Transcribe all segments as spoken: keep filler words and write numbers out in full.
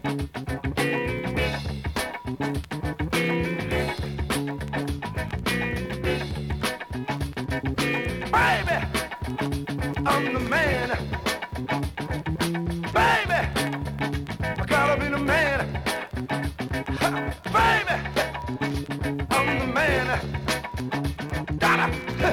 I'm the man. Baby, I gotta be the man. Baby, I'm the man. Gotta,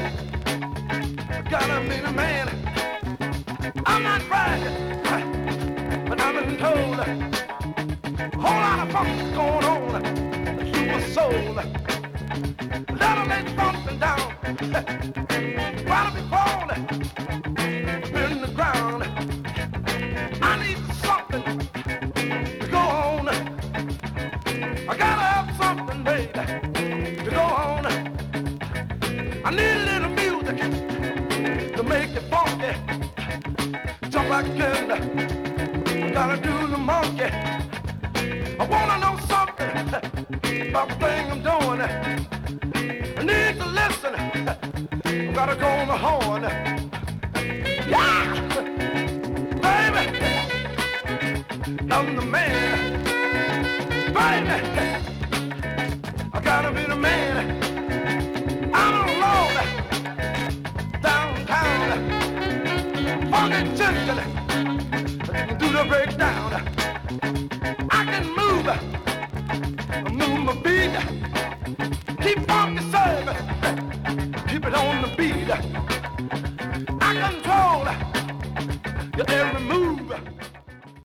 gotta be the man. I'm not bragging, but I've been told a whole lot of funk going on. Super soul. Let 'em lay something down. Gotta be falling in the ground. I need something to go on. I gotta have something, baby, to go on. I need a little music to make it funky. Jump like a kid. Gotta do the monkey. I wanna know something about the thing I'm doing. I need to listen. I gotta go on the horn. Yeah! Baby! I'm the man. Baby! I gotta be the man.